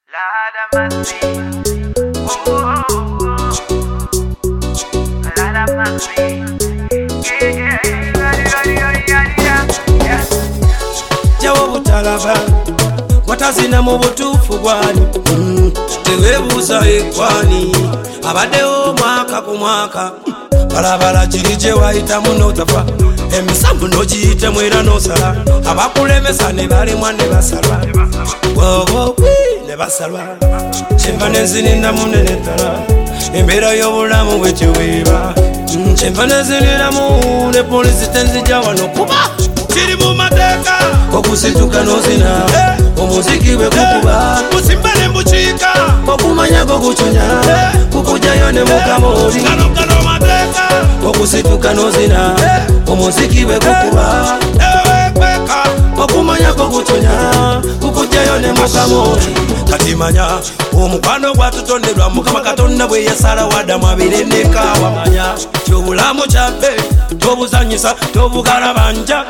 Jawo butalaba watazina mu butuufu gwani teweebuuza ekwani abaddewo mwaka ku mwaka balabala kiri gye wayitamu n'otafa emisambu n'ogiyitemu era n'osala abakulemesa ne balimwa ne basalwa wobowi ne basalwa kyenva nezininamu neneddala embeera y'obulamu bwekiweeba kyenva neziniramu ne polisi tenzijja wano kuba kiri mu mateeka okusituka n'ozina omuziki bwe gukuba kusimba ne mbukiika okumanya goguconya kukujjayo ne mukamooli gano mateeka okusituka n'ozina omuziki bwe gukuba okumanya goguconya kukujjayo ne mukamooli kati manya omukwano gwatutonderwa mukama katonda bwe yasala waddamu abire nekaawa manya kyobulamu kyabbe tobuzanyisa tobugalabanja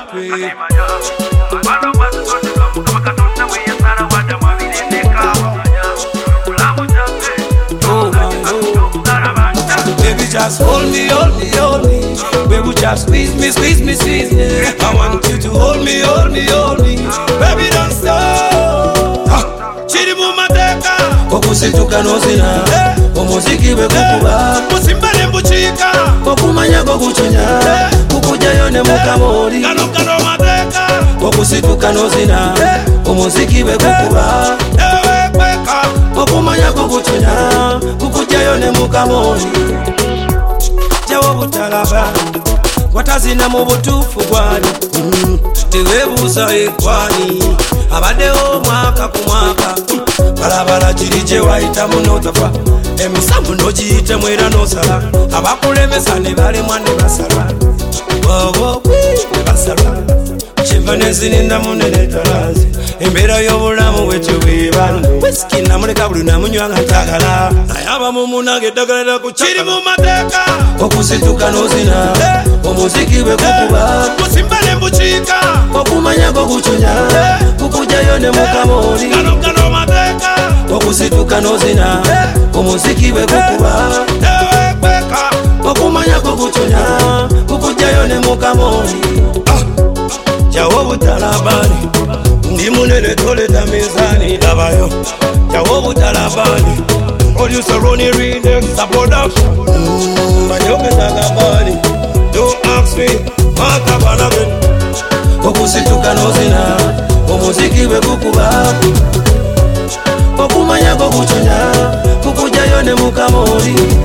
Baby, just hold me, hold me, hold me. Baby, just squeeze me, squeeze me, squeeze me. I want you to hold me, hold me, hold me. Baby, don't stop. Chiri mu mateka okusituka n'ozina omuziki bwe gukuba musimba ne mbukiika okumanya goguconya kukujjayo ne mukamooli gano mateeka okusituka n'ozina omuziki bwe gukuba okumanya goguconya kukujjayo ne mukamooli jawo butalaba watazina mu butuufu gwani teweebuuza ekwani abaddewo mwaka ku mwaka balabala kiri gye wayitamu n'otafa emisambu n'ogiyitemu era n'osala abakulemesa ne balemwa ne basalwa wobowi ne basalwa kyenva nezininamu nenetalaazi embeera y'obulamu bwekiweeba wisiki namuleka buli namunywa nga ntagala naye abamu munange eddagala lyaku kiri mu mateeka okusituka n'ozina omuziki bwe gukuba musimba ne mbukiika okumanya goguconya kukujjayo ne mukamooli gano mateeka okusituka n'ozina omuziki bwe gukuba okumanya goguconya kukujjayo ne mukamooli jawo butalabani ndi munene toleta mizani labayo jawo butalabani producer Ronnie Redex support banyogeza gabani don't ask me makabalabin okusituka n'ozina omuziki bwe gukuba okumanya goguconya kukujjayo ne mukamooli